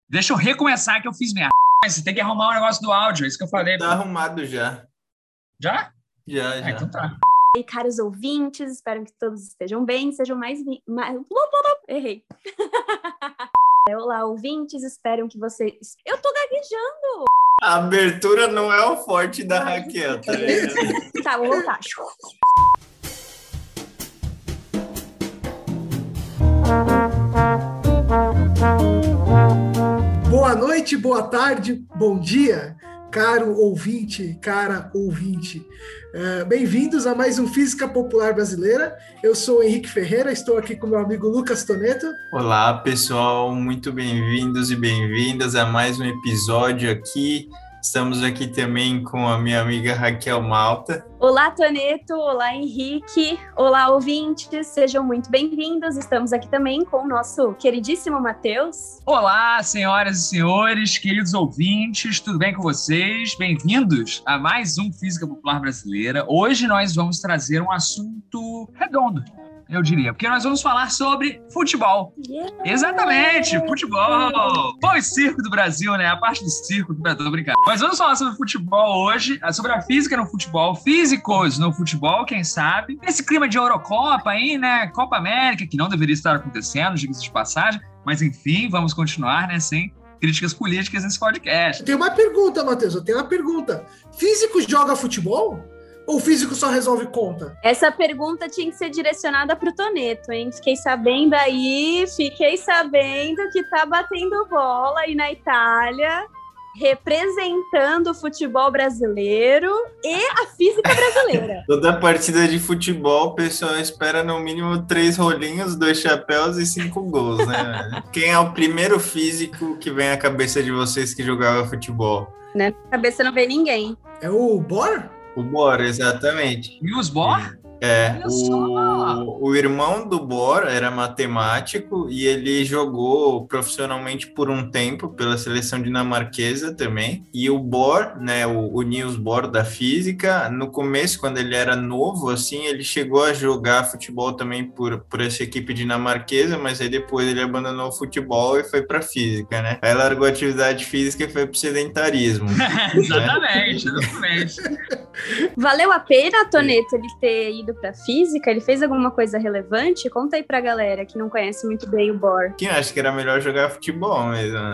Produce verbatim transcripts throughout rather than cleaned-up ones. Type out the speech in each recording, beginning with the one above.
Deixa eu recomeçar que eu fiz merda. Mas você tem que arrumar o negócio do áudio, é isso que eu falei. Tá arrumado já. Já? Já, já. Ah, então tá. E aí, caros ouvintes, espero que todos estejam bem, sejam mais... vi- mais... Errei. Olá, ouvintes, espero que vocês... Eu tô gaguejando! A abertura não é o forte da Raquel, tá ligado? Tá, vou voltar. Boa noite, boa tarde, bom dia, caro ouvinte, cara ouvinte. Uh, bem-vindos a mais um Física Popular Brasileira. Eu sou o Henrique Ferreira, estou aqui com meu amigo Lucas Toneto. Olá, pessoal, muito bem-vindos e bem-vindas a mais um episódio aqui. Estamos aqui também com a minha amiga Raquel Malta. Olá, Toneto. Olá, Henrique. Olá, ouvintes. Sejam muito bem-vindos. Estamos aqui também com o nosso queridíssimo Matheus. Olá, senhoras e senhores, queridos ouvintes, tudo bem com vocês? Bem-vindos a mais um Física Popular Brasileira. Hoje nós vamos trazer um assunto redondo, eu diria, porque nós vamos falar sobre futebol. Yeah. Exatamente, futebol. Pô, e circo do Brasil, né? A parte do circo, que eu tô brincando. Mas vamos falar sobre futebol hoje, sobre a física no futebol, físicos no futebol, quem sabe. Esse clima de Eurocopa aí, né? Copa América, que não deveria estar acontecendo, diga-se de passagem. Mas enfim, vamos continuar, né? Sem críticas políticas nesse podcast. Eu tenho uma pergunta, Matheus, eu tenho uma pergunta. Físico joga futebol? Ou físico só resolve conta? Essa pergunta tinha que ser direcionada pro Toneto, hein? Fiquei sabendo aí, fiquei sabendo que tá batendo bola aí na Itália, representando o futebol brasileiro e a física brasileira. Toda partida de futebol, o pessoal espera no mínimo três rolinhos, dois chapéus e cinco gols, né? Quem é o primeiro físico que vem à cabeça de vocês que jogava futebol? Na cabeça não vem ninguém. É o Bor? O Bor, exatamente. News Bor? É, Olha só. o, o irmão do Bor era matemático e ele jogou profissionalmente por um tempo pela seleção dinamarquesa também. E o Bor, né, o, o Niels Bohr da física, no começo, quando ele era novo, assim, ele chegou a jogar futebol também por, por essa equipe dinamarquesa, mas aí depois ele abandonou o futebol e foi para física, né? Aí largou a atividade física e foi pro sedentarismo. Exatamente, exatamente. Valeu a pena, Toneto, ele ter ido pra física? Ele fez alguma coisa relevante? Conta aí pra galera que não conhece muito bem o Bohr. Quem acha que era melhor jogar futebol mesmo, né?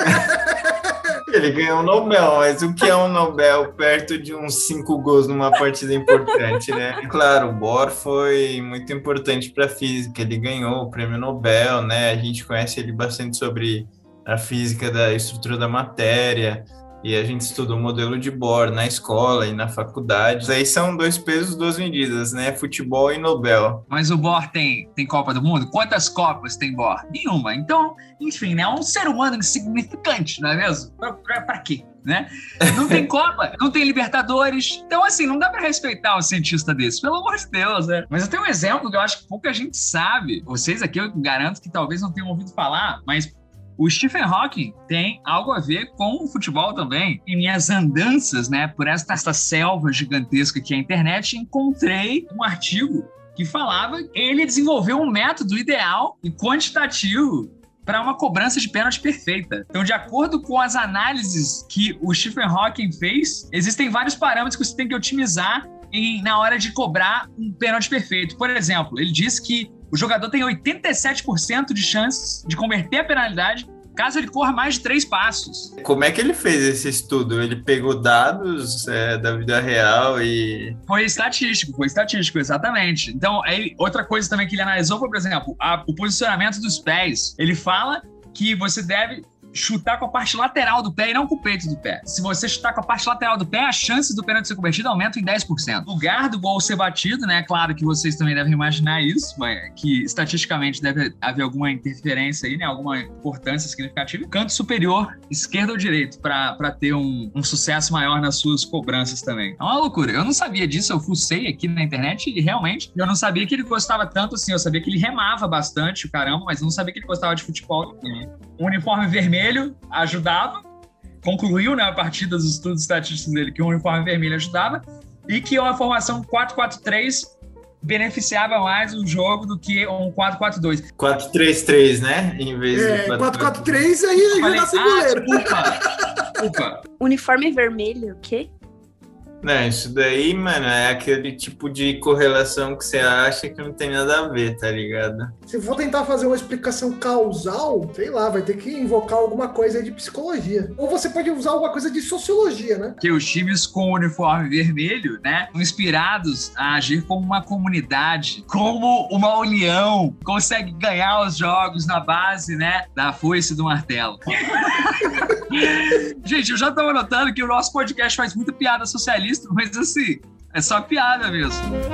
Ele ganhou um Nobel, mas o que é um Nobel perto de uns cinco gols numa partida importante, né? Claro, o Bohr foi muito importante para a física, ele ganhou o prêmio Nobel, né? A gente conhece ele bastante sobre a física da estrutura da matéria, e a gente estudou o modelo de Bohr na escola e na faculdade. Aí são dois pesos, duas medidas, né? Futebol e Nobel. Mas o Bohr tem, tem Copa do Mundo? Quantas Copas tem Bohr? Nenhuma. Então, enfim, né? É um ser humano insignificante, não é mesmo? Pra, pra, pra quê? Né? Não tem Copa, não tem Libertadores. Então, assim, não dá pra respeitar um cientista desse, pelo amor de Deus, né? Mas eu tenho um exemplo que eu acho que pouca gente sabe. Vocês aqui, eu garanto que talvez não tenham ouvido falar, mas o Stephen Hawking tem algo a ver com o futebol também. Em minhas andanças, né, por esta, esta selva gigantesca que é a internet, encontrei um artigo que falava que ele desenvolveu um método ideal e quantitativo para uma cobrança de pênalti perfeita. Então, de acordo com as análises que o Stephen Hawking fez, existem vários parâmetros que você tem que otimizar em, na hora de cobrar um pênalti perfeito. Por exemplo, ele disse que o jogador tem oitenta e sete por cento de chances de converter a penalidade caso ele corra mais de três passos. Como é que ele fez esse estudo? Ele pegou dados é, da vida real e... Foi estatístico, foi estatístico, exatamente. Então, aí, outra coisa também que ele analisou foi, por exemplo, a, o posicionamento dos pés. Ele fala que você deve chutar com a parte lateral do pé e não com o peito do pé. Se você chutar com a parte lateral do pé, as chances do pênalti ser convertido aumentam em dez por cento. O lugar do gol ser batido, né? Claro que vocês também devem imaginar isso, mas que estatisticamente deve haver alguma interferência aí, né? Alguma importância significativa. Canto superior, esquerdo ou direito, para ter um, um sucesso maior nas suas cobranças também. É uma loucura. Eu não sabia disso, eu fucei aqui na internet e realmente eu não sabia que ele gostava tanto assim. Eu sabia que ele remava bastante, o caramba, mas eu não sabia que ele gostava de futebol. O uniforme vermelho ajudava, concluiu, né, a partir dos estudos estatísticos dele que o uniforme vermelho ajudava e que uma formação quatro quatro três beneficiava mais o jogo do que um quatro quatro dois. quatro três três, né? Em vez É, do quatro quatro três aí Eu já falei, dá sem goleiro. ah, desculpa, desculpa. Uniforme vermelho, o quê? Não, isso daí, mano, é aquele tipo de correlação que você acha que não tem nada a ver, tá ligado? Se for tentar fazer uma explicação causal, sei lá, vai ter que invocar alguma coisa de psicologia. Ou você pode usar alguma coisa de sociologia, né? Que os times com o uniforme vermelho, né, são inspirados a agir como uma comunidade, como uma união, consegue ganhar os jogos na base, né, da foice e do martelo. Gente, eu já estava notando que o nosso podcast faz muita piada socialista, mas assim, é só piada mesmo.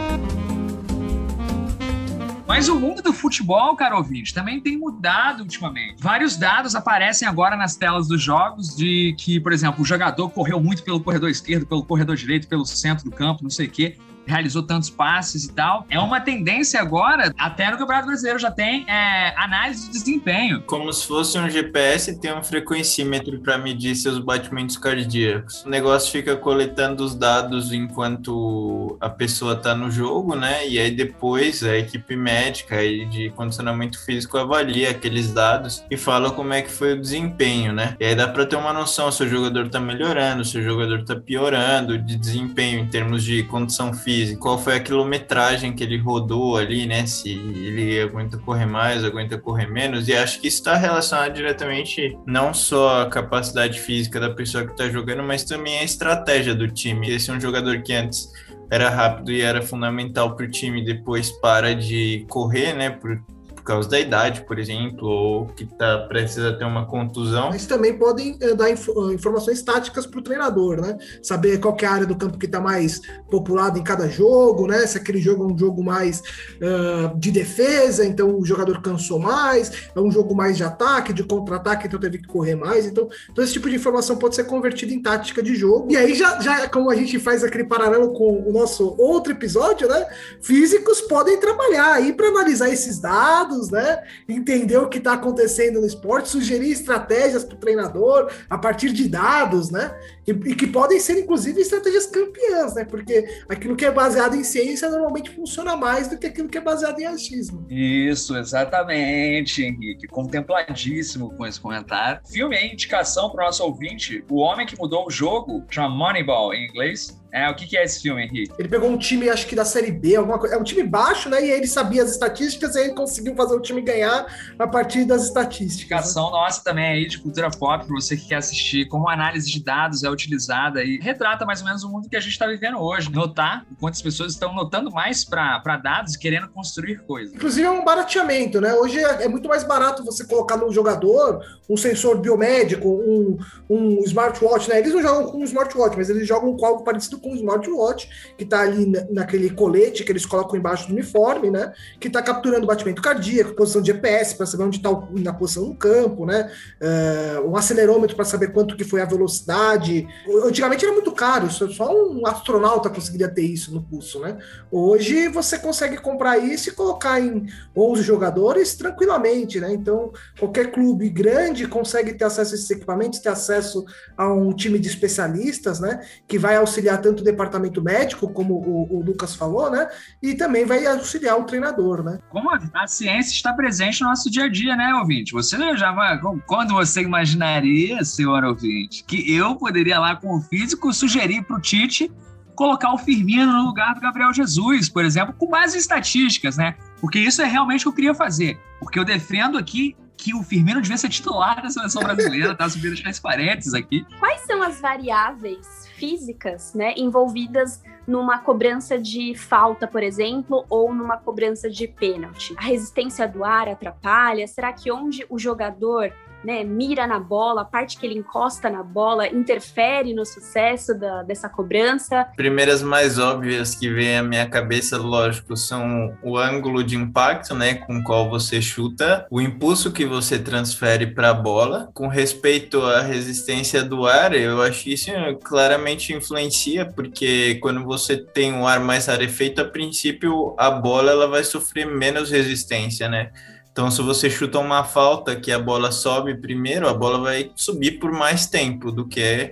Mas o mundo do futebol, caro ouvinte, também tem mudado ultimamente. Vários dados aparecem agora nas telas dos jogos de que, por exemplo, o jogador correu muito pelo corredor esquerdo, pelo corredor direito, pelo centro do campo, não sei o quê, realizou tantos passes e tal. É uma tendência agora, até no Campeonato Brasileiro já tem é, análise de desempenho. Como se fosse um G P S e tem um frequencímetro para medir seus batimentos cardíacos. O negócio fica coletando os dados enquanto a pessoa tá no jogo, né? E aí depois a equipe médica e de condicionamento físico avalia aqueles dados e fala como é que foi o desempenho, né? E aí dá para ter uma noção se o jogador tá melhorando, se o jogador tá piorando de desempenho em termos de condição física, qual foi a quilometragem que ele rodou ali, né? Se ele aguenta correr mais, aguenta correr menos. E acho que isso está relacionado diretamente não só à capacidade física da pessoa que está jogando, mas também à estratégia do time. Esse é um jogador que antes era rápido e era fundamental para o time, depois para de correr, né? Por por causa da idade, por exemplo, ou que tá, precisa ter uma contusão. Mas também podem eh, dar inf- informações táticas para o treinador, né? Saber qual que é a área do campo que está mais populada em cada jogo, né? Se aquele jogo é um jogo mais uh, de defesa, então o jogador cansou mais, é um jogo mais de ataque, de contra-ataque, então teve que correr mais. Então, todo esse tipo de informação pode ser convertido em tática de jogo. E aí, já, já como a gente faz aquele paralelo com o nosso outro episódio, né? Físicos podem trabalhar aí para analisar esses dados, né? Entender o que está acontecendo no esporte, sugerir estratégias para o treinador a partir de dados, né? E, e que podem ser, inclusive, estratégias campeãs, né? Porque aquilo que é baseado em ciência normalmente funciona mais do que aquilo que é baseado em achismo. Isso, exatamente, Henrique. Contempladíssimo com esse comentário. Filme aí, indicação para o nosso ouvinte: O Homem que Mudou o Jogo, chama Moneyball em inglês. É, o que, que é esse filme, Henrique? Ele pegou um time, acho que da Série B, alguma coisa. É um time baixo, né? E aí ele sabia as estatísticas e aí ele conseguiu fazer o time ganhar a partir das estatísticas. Indicação, né? Nossa também aí de cultura pop, para você que quer assistir como a análise de dados é utilizada e retrata mais ou menos o mundo que a gente está vivendo hoje. Notar o quanto as pessoas estão notando mais para dados e querendo construir coisas. Inclusive é um barateamento, né? Hoje é, é muito mais barato você colocar no jogador um sensor biomédico, um, um smartwatch, né? Eles não jogam com um smartwatch, mas eles jogam com algo parecido com um smartwatch, que está ali na, naquele colete que eles colocam embaixo do uniforme, né? Que está capturando batimento cardíaco, posição de G P S para saber onde está na posição no campo, né? Uh, um acelerômetro para saber quanto que foi a velocidade. Antigamente era muito caro, só um astronauta conseguiria ter isso no pulso, né? Hoje você consegue comprar isso e colocar em onze jogadores tranquilamente, né? Então qualquer clube grande consegue ter acesso a esses equipamentos, ter acesso a um time de especialistas, né? Que vai auxiliar tanto o departamento médico, como o, o Lucas falou, né? E também vai auxiliar o treinador, né? Como a ciência está presente no nosso dia a dia, né, ouvinte? Você já vai... Quando você imaginaria, senhor ouvinte, que eu poderia lá com o físico sugerir para o Tite colocar o Firmino no lugar do Gabriel Jesus, por exemplo, com base em estatísticas, né? Porque isso é realmente o que eu queria fazer. Porque eu defendo aqui que o Firmino devia ser titular da seleção brasileira, tá? Subindo as parênteses aqui. Quais são as variáveis físicas, né, envolvidas numa cobrança de falta, por exemplo, ou numa cobrança de pênalti? A resistência do ar atrapalha? Será que onde o jogador, né, mira na bola, a parte que ele encosta na bola, interfere no sucesso da, dessa cobrança? Primeiras mais óbvias que vem à minha cabeça, lógico, são o ângulo de impacto, né, com o qual você chuta, o impulso que você transfere para a bola. Com respeito à resistência do ar, eu acho que isso claramente influencia, porque quando você tem um ar mais rarefeito, a princípio a bola ela vai sofrer menos resistência, né? Então, se você chuta uma falta que a bola sobe primeiro, a bola vai subir por mais tempo do que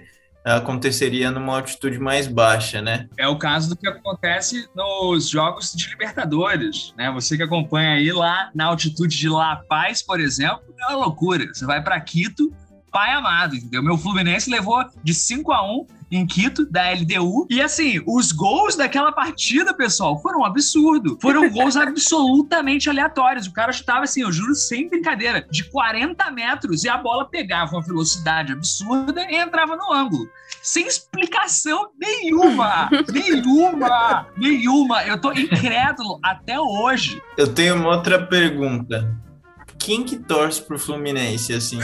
aconteceria numa altitude mais baixa, né? É o caso do que acontece nos jogos de Libertadores, né? Você que acompanha aí lá na altitude de La Paz, por exemplo, é uma loucura. Você vai para Quito, pai amado, entendeu? Meu Fluminense levou de cinco a um em Quito, da L D U. E assim, os gols daquela partida, pessoal, foram um absurdo. Foram gols absolutamente aleatórios. O cara chutava assim, eu juro, sem brincadeira, de quarenta metros e a bola pegava uma velocidade absurda e entrava no ângulo. Sem explicação nenhuma. nenhuma. Nenhuma. Eu tô incrédulo até hoje. Eu tenho uma outra pergunta. Quem que torce pro Fluminense, assim?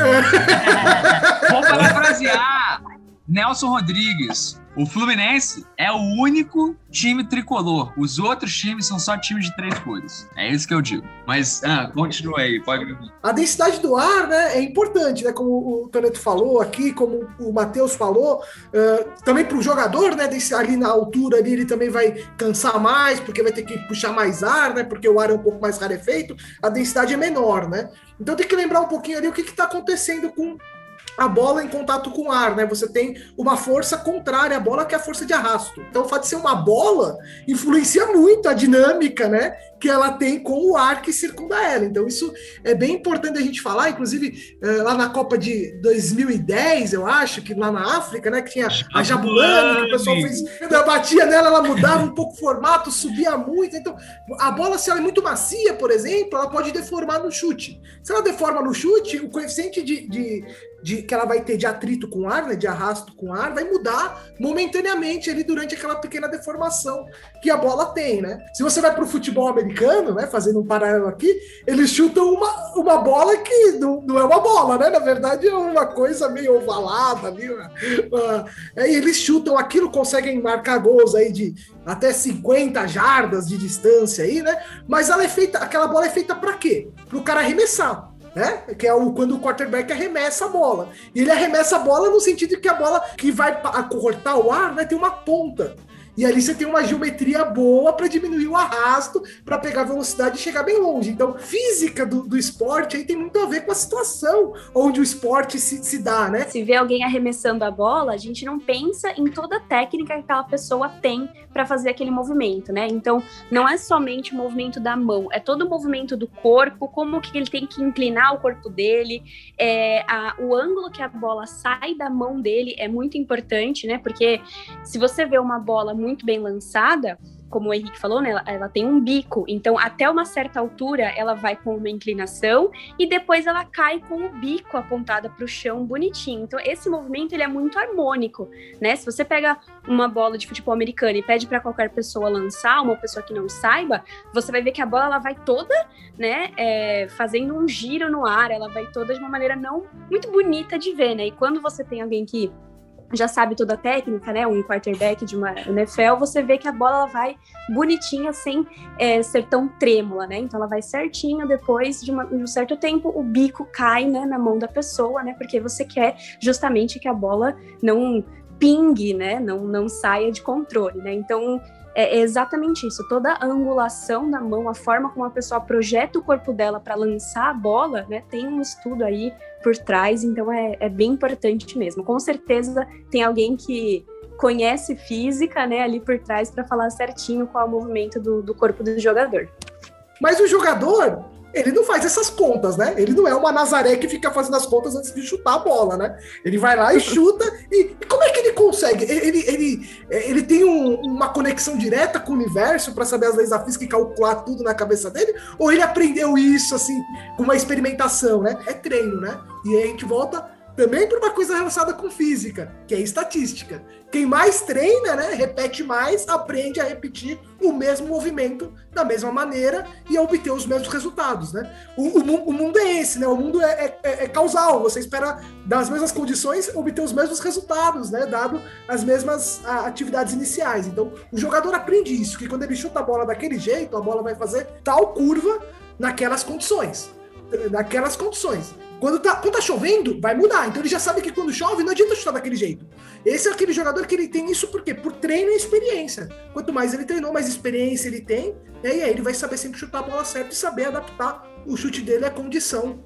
Vou parafrasear Nelson Rodrigues. O Fluminense é o único time tricolor. Os outros times são só times de três cores. É isso que eu digo. Mas, ah, continua aí, pode... A densidade do ar, né, é importante, né? Como o Toneto falou aqui, como o Matheus falou, uh, também para o jogador, né, desse, ali na altura ali, ele também vai cansar mais, porque vai ter que puxar mais ar, né? Porque o ar é um pouco mais rarefeito, a densidade é menor, né? Então tem que lembrar um pouquinho ali o que está acontecendo com a bola em contato com o ar, né? Você tem uma força contrária à bola, que é a força de arrasto. Então, o fato de ser uma bola influencia muito a dinâmica, né, que ela tem com o ar que circunda ela. Então, isso é bem importante a gente falar. Inclusive, lá na Copa de dois mil e dez, eu acho, que lá na África, né, que tinha a Jabulani, que o pessoal fez... Eu batia nela, ela mudava um pouco o formato, subia muito. Então, a bola, se ela é muito macia, por exemplo, ela pode deformar no chute. Se ela deforma no chute, o coeficiente de... de De, que ela vai ter de atrito com ar, né, de arrasto com ar, vai mudar momentaneamente ali durante aquela pequena deformação que a bola tem, né? Se você vai para o futebol americano, né, fazendo um paralelo aqui, eles chutam uma, uma bola que não, não é uma bola, né? Na verdade é uma coisa meio ovalada ali, uma, uma, é, e eles chutam aquilo, conseguem marcar gols aí de até cinquenta jardas de distância aí, né? Mas ela é feita, aquela bola é feita para quê? Para o cara arremessar. Né? Que é o, quando o quarterback arremessa a bola. E ele arremessa a bola no sentido de que a bola que vai cortar o ar vai ter uma ponta. E ali você tem uma geometria boa para diminuir o arrasto, para pegar velocidade e chegar bem longe. Então, física do, do esporte aí tem muito a ver com a situação onde o esporte se, se dá, né? Se vê alguém arremessando a bola, a gente não pensa em toda a técnica que aquela pessoa tem para fazer aquele movimento, né? Então, não é somente o movimento da mão, é todo o movimento do corpo, como que ele tem que inclinar o corpo dele, é, a, o ângulo que a bola sai da mão dele é muito importante, né? Porque se você vê uma bola muito muito bem lançada, como o Henrique falou, né, ela, ela tem um bico, então até uma certa altura ela vai com uma inclinação e depois ela cai com o bico apontada para o chão bonitinho. Então esse movimento ele é muito harmônico, né? Se você pega uma bola de futebol americano e pede para qualquer pessoa lançar, uma pessoa que não saiba, você vai ver que a bola ela vai toda, né, é, fazendo um giro no ar, ela vai toda de uma maneira não muito bonita de ver, né? E quando você tem alguém que já sabe toda a técnica, né, um quarterback de uma N F L, você vê que a bola ela vai bonitinha, sem é, ser tão trêmula, né, então ela vai certinho, depois de, uma, de um certo tempo, o bico cai, né, na mão da pessoa, né, porque você quer justamente que a bola não pingue, né, não, não saia de controle, né, então é exatamente isso, toda a angulação da mão, a forma como a pessoa projeta o corpo dela para lançar a bola, né, tem um estudo aí por trás, então é, é bem importante mesmo. Com certeza tem alguém que conhece física, né, ali por trás para falar certinho qual é o movimento do, do corpo do jogador. Mas o jogador, ele não faz essas contas, né? Ele não é uma Nazaré que fica fazendo as contas antes de chutar a bola, né? Ele vai lá e chuta. E, e como é que ele consegue? Ele, ele, ele tem um, uma conexão direta com o universo para saber as leis da física e calcular tudo na cabeça dele? Ou ele aprendeu isso, assim, com uma experimentação, né? É treino, né? E aí a gente volta também para uma coisa relacionada com física, que é estatística. Quem mais treina, né, repete mais, aprende a repetir o mesmo movimento da mesma maneira e a obter os mesmos resultados, né? O, o, o mundo é esse, né? O mundo é, é, é causal. Você espera, das mesmas condições, obter os mesmos resultados, né? Dado as mesmas a, atividades iniciais. Então, o jogador aprende isso, que quando ele chuta a bola daquele jeito, a bola vai fazer tal curva naquelas condições. Naquelas condições. Quando tá, quando tá chovendo, vai mudar. Então ele já sabe que quando chove, não adianta chutar daquele jeito. Esse é aquele jogador que ele tem isso por quê? Por treino e experiência. Quanto mais ele treinou, mais experiência ele tem, né? E aí ele vai saber sempre chutar a bola certa e saber adaptar o chute dele à condição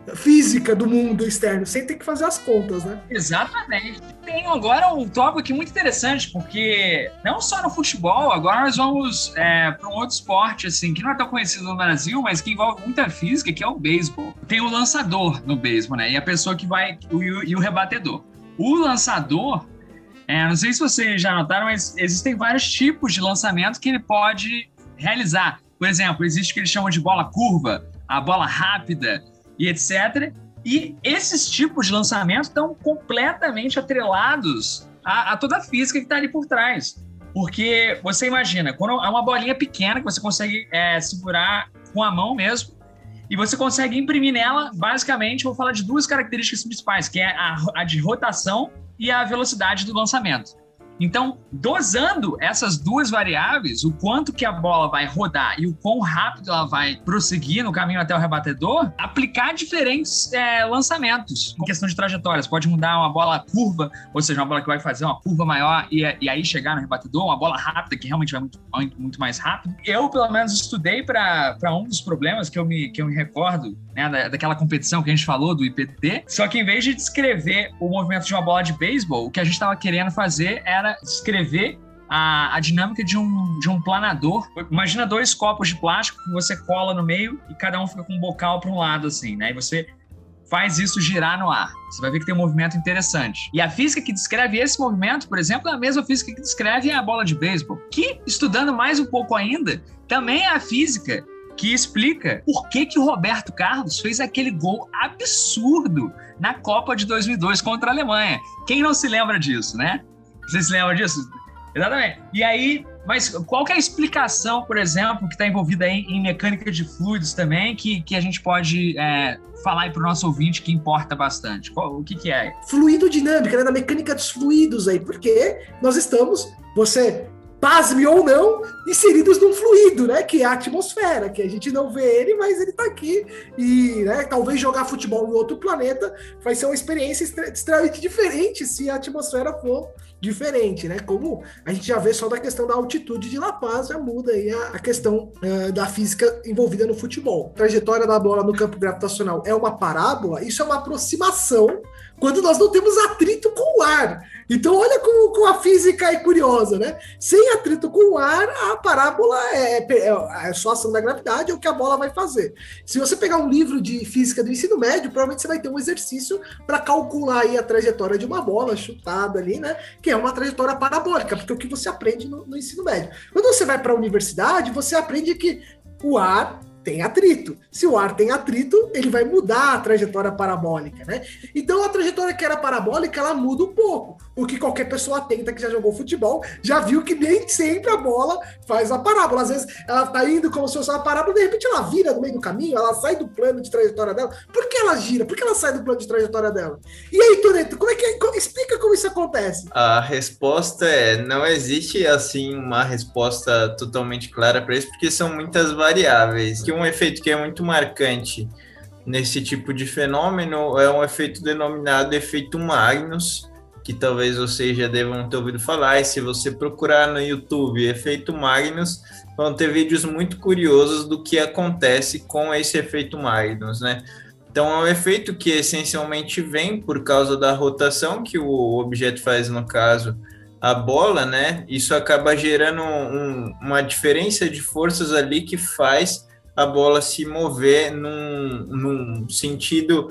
física do mundo externo, sem ter que fazer as contas, né? Exatamente. Tem agora um tópico aqui muito interessante, porque não só no futebol, agora nós vamos é, para um outro esporte, assim, que não é tão conhecido no Brasil, mas que envolve muita física, que é o beisebol. Tem o lançador no beisebol, né? E a pessoa que vai... E o, e o rebatedor. O lançador, é, não sei se vocês já notaram, mas existem vários tipos de lançamento que ele pode realizar. Por exemplo, existe o que eles chamam de bola curva, a bola rápida e etcétera. E esses tipos de lançamento estão completamente atrelados a, a toda a física que está ali por trás. Porque você imagina, quando é uma bolinha pequena que você consegue é, segurar com a mão mesmo, e você consegue imprimir nela, basicamente, vou falar de duas características principais, que é a, a de rotação e a velocidade do lançamento. Então, dosando essas duas variáveis, o quanto que a bola vai rodar e o quão rápido ela vai prosseguir no caminho até o rebatedor, aplicar diferentes é, lançamentos em questão de trajetórias. Pode mudar uma bola curva, ou seja, uma bola que vai fazer uma curva maior e, e aí chegar no rebatedor, uma bola rápida que realmente vai muito, muito, muito mais rápido. Eu, pelo menos, estudei para um dos problemas que eu me, que eu me recordo, né, da, daquela competição que a gente falou, do I P T, só que em vez de descrever o movimento de uma bola de beisebol, o que a gente estava querendo fazer era descrever a, a dinâmica de um, de um planador. Imagina dois copos de plástico que você cola no meio e cada um fica com um bocal para um lado, assim, né? E você faz isso girar no ar. Você vai ver que tem um movimento interessante. E a física que descreve esse movimento, por exemplo, é a mesma física que descreve a bola de beisebol, que, estudando mais um pouco ainda, também é a física que explica por que que o Roberto Carlos fez aquele gol absurdo na Copa de dois mil e dois contra a Alemanha. Quem não se lembra disso, né? Vocês se lembram disso? Exatamente. E aí, mas qual que é a explicação, por exemplo, que está envolvida aí em mecânica de fluidos também, que, que a gente pode é, falar aí para o nosso ouvinte que importa bastante? Qual, o que que é? Fluidodinâmica, né? Na mecânica dos fluidos aí, porque nós estamos, você... pasme ou não, inseridos num fluido, né? Que é a atmosfera, que a gente não vê ele, mas ele tá aqui. E, né, talvez jogar futebol em outro planeta vai ser uma experiência extremamente diferente se a atmosfera for diferente, né? Como a gente já vê só da questão da altitude de La Paz, já muda aí a, a questão uh, da física envolvida no futebol. A trajetória da bola no campo gravitacional é uma parábola, isso é uma aproximação quando nós não temos atrito com o ar. Então, olha como, como a física é curiosa, né? Sem atrito com o ar, a parábola é, é, é só ação da gravidade, é o que a bola vai fazer. Se você pegar um livro de física do ensino médio, provavelmente você vai ter um exercício para calcular aí a trajetória de uma bola chutada ali, né? Que é uma trajetória parabólica, porque é o que você aprende no, no ensino médio. Quando você vai para a universidade, você aprende que o ar tem atrito. Se o ar tem atrito, ele vai mudar a trajetória parabólica, né? Então, a trajetória que era parabólica, ela muda um pouco. O que qualquer pessoa atenta que já jogou futebol, já viu que nem sempre a bola faz a parábola. Às vezes, ela tá indo como se fosse uma parábola, de repente ela vira no meio do caminho, ela sai do plano de trajetória dela. Por que ela gira? Por que ela sai do plano de trajetória dela? E aí, Toneto, como é que é? Explica como isso acontece. A resposta é, não existe, assim, uma resposta totalmente clara para isso, porque são muitas variáveis. Que um efeito que é muito marcante nesse tipo de fenômeno é um efeito denominado efeito Magnus, que talvez vocês já devam ter ouvido falar, e se você procurar no YouTube efeito Magnus, vão ter vídeos muito curiosos do que acontece com esse efeito Magnus, né? Então é um efeito que essencialmente vem por causa da rotação que o objeto faz, no caso, a bola, né? Isso acaba gerando um, uma diferença de forças ali que faz a bola se mover num, num sentido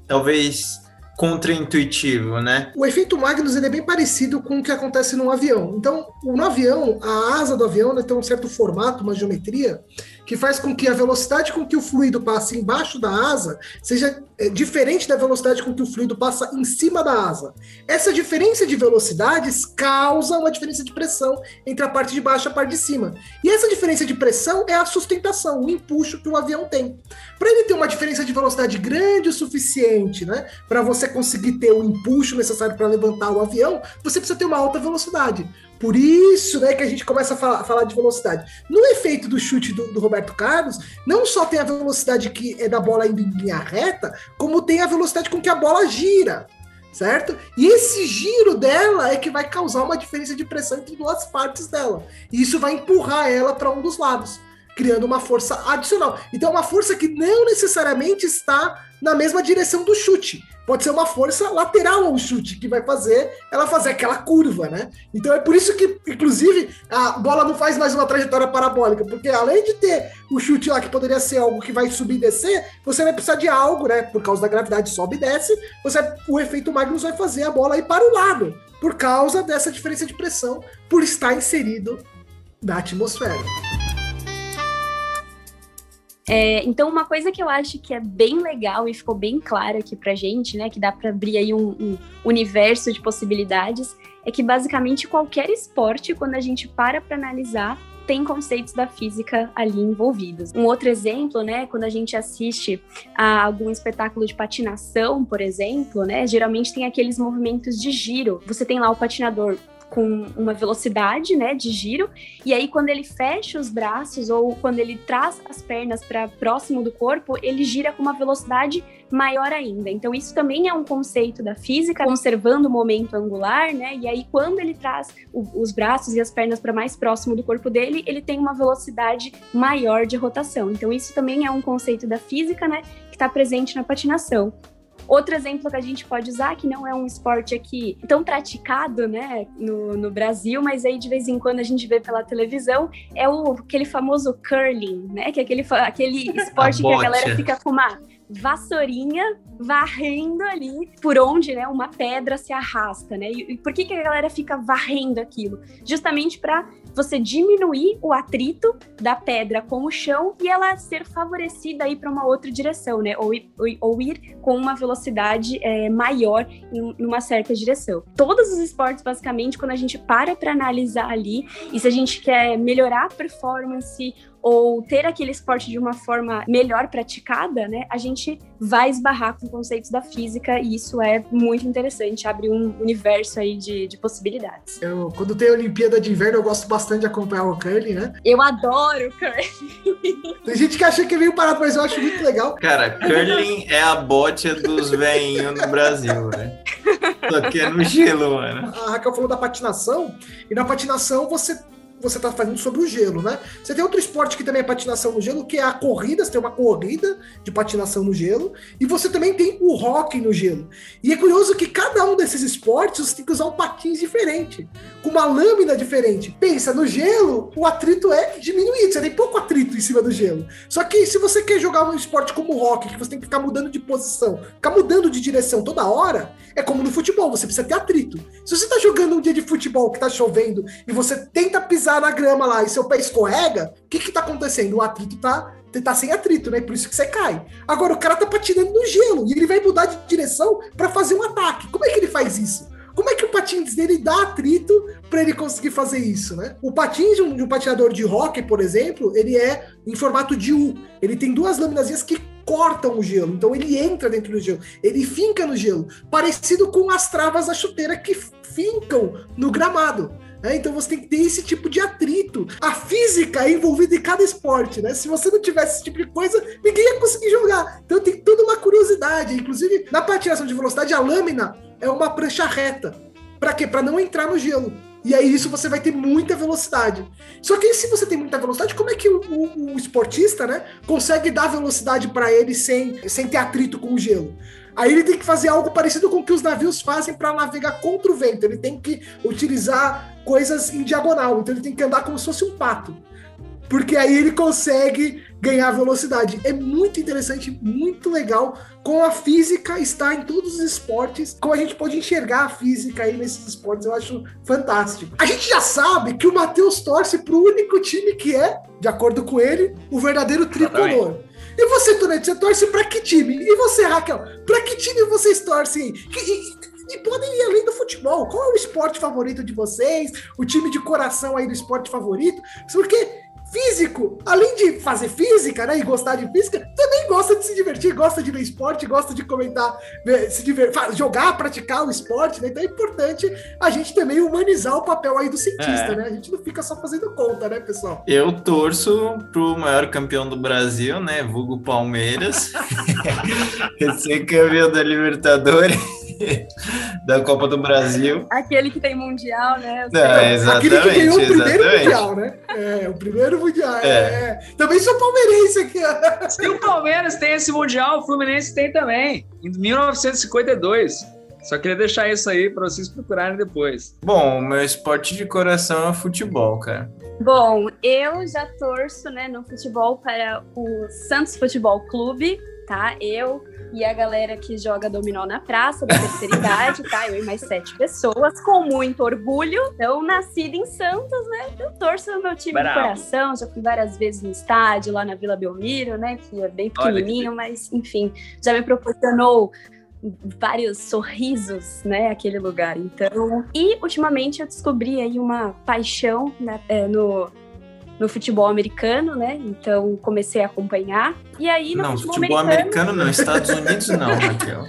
talvez contraintuitivo, né? O efeito Magnus ele é bem parecido com o que acontece num avião. Então, no avião, a asa do avião, né, tem um certo formato, uma geometria, que faz com que a velocidade com que o fluido passa embaixo da asa seja é, diferente da velocidade com que o fluido passa em cima da asa. Essa diferença de velocidades causa uma diferença de pressão entre a parte de baixo e a parte de cima. E essa diferença de pressão é a sustentação, o empuxo que o avião tem. Para ele ter uma diferença de velocidade grande o suficiente, né, para você conseguir ter o empuxo necessário para levantar o avião, você precisa ter uma alta velocidade. Por isso, né, que a gente começa a falar, a falar de velocidade. No efeito do chute do, do Roberto Carlos, não só tem a velocidade que é da bola indo em linha reta, como tem a velocidade com que a bola gira, certo? E esse giro dela é que vai causar uma diferença de pressão entre duas partes dela. E isso vai empurrar ela para um dos lados. criando uma força adicional. Então é uma força que não necessariamente está na mesma direção do chute. Pode ser uma força lateral ao chute, que vai fazer ela fazer aquela curva, né? Então é por isso que, inclusive, a bola não faz mais uma trajetória parabólica, porque além de ter o chute lá, que poderia ser algo que vai subir e descer, você vai precisar de algo, né? Por causa da gravidade, sobe e desce, você, o efeito Magnus vai fazer a bola ir para o lado, por causa dessa diferença de pressão, por estar inserido na atmosfera. É, então, uma coisa que eu acho que é bem legal e ficou bem claro aqui pra gente, né, que dá pra abrir aí um, um universo de possibilidades, é que basicamente qualquer esporte, quando a gente para pra analisar, tem conceitos da física ali envolvidos. Um outro exemplo, né, quando a gente assiste a algum espetáculo de patinação, por exemplo, né, geralmente tem aqueles movimentos de giro. Você tem lá o patinador com uma velocidade, né, de giro, e aí quando ele fecha os braços ou quando ele traz as pernas para próximo do corpo, ele gira com uma velocidade maior ainda. Então isso também é um conceito da física, conservando o momento angular, né, e aí quando ele traz o, os braços e as pernas para mais próximo do corpo dele, ele tem uma velocidade maior de rotação. Então isso também é um conceito da física, né, que está presente na patinação. Outro exemplo que a gente pode usar, que não é um esporte aqui tão praticado, né, no, no Brasil, mas aí de vez em quando a gente vê pela televisão, é o, aquele famoso curling, né, que é aquele, aquele esporte a que a galera fica com uma vassourinha varrendo ali por onde, né, uma pedra se arrasta, né? E, e por que que a galera fica varrendo aquilo? Justamente para você diminuir o atrito da pedra com o chão e ela ser favorecida aí para uma outra direção, né? Ou, ou, ou ir com uma velocidade é, maior em, em uma certa direção. Todos os esportes, basicamente, quando a gente para para analisar ali, e se a gente quer melhorar a performance ou ter aquele esporte de uma forma melhor praticada, né, a gente vai esbarrar com conceitos da física e isso é muito interessante, abre um universo aí de, de possibilidades. Eu, quando tem a Olimpíada de Inverno, eu gosto bastante de acompanhar o curling, né? Eu adoro o curling. Tem gente que acha que é meio parado, mas eu acho muito legal. Cara, curling é a bote dos veinhos no Brasil, né? Só que é no gelo, mano. A Raquel falou da patinação, e na patinação você... você está fazendo sobre o gelo, né? Você tem outro esporte que também é patinação no gelo, que é a corrida. Você tem uma corrida de patinação no gelo, e você também tem o hóquei no gelo. E é curioso que cada um desses esportes você tem que usar um patins diferente, com uma lâmina diferente. Pensa, no gelo, o atrito é diminuído, você tem pouco atrito em cima do gelo. Só que se você quer jogar um esporte como o hóquei, que você tem que ficar mudando de posição, ficar mudando de direção toda hora, é como no futebol, você precisa ter atrito. Se você está jogando um dia de futebol que está chovendo, e você tenta pisar na grama lá e seu pé escorrega, o que que tá acontecendo? O atrito tá, tá sem atrito, né? Por isso que você cai. Agora, o cara tá patinando no gelo e ele vai mudar de direção para fazer um ataque. Como é que ele faz isso? Como é que o patins dele dá atrito para ele conseguir fazer isso, né? O patins de um, de um patinador de hóquei, por exemplo, ele é em formato de U. Ele tem duas laminazinhas que cortam o gelo, então ele entra dentro do gelo, ele finca no gelo, parecido com as travas da chuteira que fincam no gramado. É, então você tem que ter esse tipo de atrito. A física é envolvida em cada esporte, né? Se você não tivesse esse tipo de coisa, ninguém ia conseguir jogar. Então tem toda uma curiosidade. Inclusive, na patinação de velocidade, a lâmina é uma prancha reta. Para quê? Para não entrar no gelo. E aí isso você vai ter muita velocidade. Só que se você tem muita velocidade, como é que o, o, o esportista, né, consegue dar velocidade para ele sem, sem ter atrito com o gelo? Aí ele tem que fazer algo parecido com o que os navios fazem para navegar contra o vento. Ele tem que utilizar coisas em diagonal. Então ele tem que andar como se fosse um pato. Porque aí ele consegue ganhar velocidade. É muito interessante, muito legal. Como a física está em todos os esportes, como a gente pode enxergar a física aí nesses esportes, eu acho fantástico. A gente já sabe que o Matheus torce para o único time que é, de acordo com ele, o verdadeiro tricolor. E você, Toneto, você torce pra que time? E você, Raquel, pra que time vocês torcem? E, e, e podem ir além do futebol. Qual é o esporte favorito de vocês? O time de coração aí do esporte favorito? Porque físico, além de fazer física, né, e gostar de física, também gosta de se divertir, gosta de ver esporte, gosta de comentar, se divertir, jogar, praticar o esporte, né? Então é importante a gente também humanizar o papel aí do cientista, é. né? A gente não fica só fazendo conta, né, pessoal? Eu torço pro maior campeão do Brasil, né, vulgo Palmeiras, recém-campeão da Libertadores. da Copa do Brasil. Aquele que tem mundial, né? É, exatamente. Aquele que ganhou o primeiro exatamente. mundial, né? É, o primeiro mundial. É. É. Também sou palmeirense aqui. Se o Palmeiras tem esse mundial, o Fluminense tem também, em mil novecentos e cinquenta e dois. Só queria deixar isso aí para vocês procurarem depois. Bom, o meu esporte de coração é futebol, cara. Bom, eu já torço, né, no futebol para o Santos Futebol Clube, tá? Eu e a galera que joga dominó na praça da terceira idade, tá? Eu e mais sete pessoas, com muito orgulho. Então, nascida em Santos, né? Eu torço o meu time Bravo. de coração. Já fui várias vezes no estádio, lá na Vila Belmiro, né? Que é bem pequenininho, que... mas, enfim, já me proporcionou vários sorrisos, né, aquele lugar. Então, e ultimamente eu descobri aí uma paixão, né, no, no futebol americano, né, então comecei a acompanhar, e aí no não, futebol, futebol americano... americano não, Estados Unidos não, Raquel.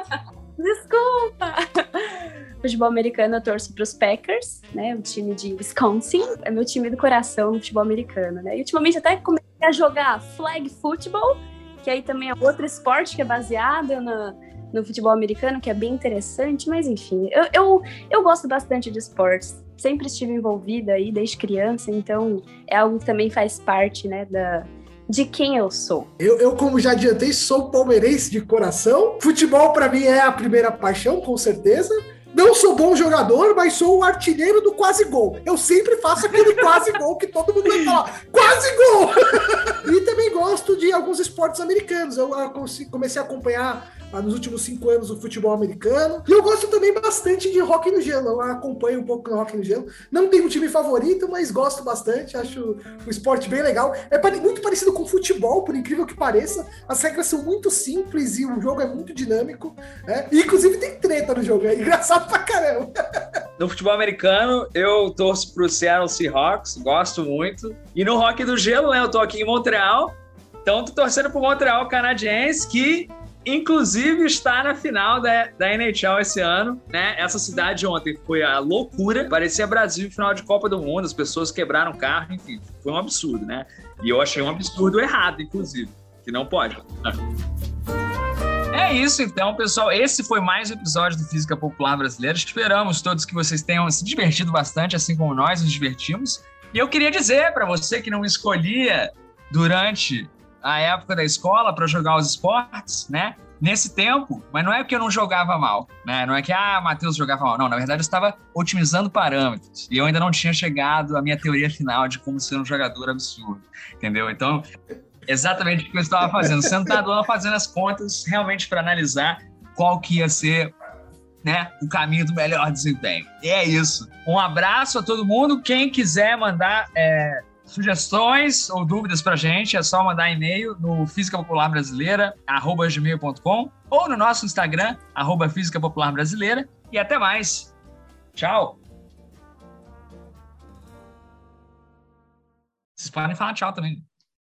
Desculpa! Futebol americano eu torço para os Packers, né, o time de Wisconsin, é meu time do coração no futebol americano, né, e ultimamente até comecei a jogar flag football, que aí também é outro esporte que é baseado na no futebol americano, que é bem interessante, mas enfim, eu, eu, eu gosto bastante de esportes, sempre estive envolvida aí desde criança, então é algo que também faz parte, né, da, de quem eu sou. Eu, eu, como já adiantei, sou palmeirense de coração, futebol para mim é a primeira paixão, com certeza. Não sou bom jogador, mas sou o artilheiro do quase gol. Eu sempre faço aquele quase gol que todo mundo vai falar, quase gol! E também gosto de alguns esportes americanos. Eu comecei a acompanhar nos últimos cinco anos o futebol americano. E eu gosto também bastante de hóquei no gelo. Eu acompanho um pouco no hóquei no gelo. Não tenho um time favorito, mas gosto bastante. Acho o esporte bem legal. É muito parecido com futebol, por incrível que pareça. As regras são muito simples e o jogo é muito dinâmico. Né? E, inclusive, tem treta no jogo. É engraçado pra caramba. No futebol americano, eu torço pro Seattle Seahawks. Gosto muito. E no hóquei do gelo, né? Eu tô aqui em Montreal. Então, tô torcendo pro Montreal Canadiens, que... inclusive está na final da, da N H L esse ano, né? Essa cidade ontem foi a loucura, parecia Brasil em final de Copa do Mundo, as pessoas quebraram o carro, enfim, foi um absurdo, né? E eu achei um absurdo errado, inclusive, que não pode. É isso então, pessoal, esse foi mais um episódio do Física Popular Brasileira. Esperamos todos que vocês tenham se divertido bastante, assim como nós nos divertimos. E eu queria dizer para você que não escolhia durante a época da escola para jogar os esportes, né? Nesse tempo, mas não é porque eu não jogava mal, né? Não é que, ah, Matheus jogava mal. Não, na verdade eu estava otimizando parâmetros e eu ainda não tinha chegado à minha teoria final de como ser um jogador absurdo, entendeu? Então, exatamente o que eu estava fazendo, sentado lá fazendo as contas realmente para analisar qual que ia ser, né, o caminho do melhor desempenho. E é isso. Um abraço a todo mundo. Quem quiser mandar... É... sugestões ou dúvidas pra gente, é só mandar e-mail no física popular brasileira arroba gmail ponto com ou no nosso Instagram, arroba Física Popular Brasileira. E até mais. Tchau. Vocês podem falar tchau também.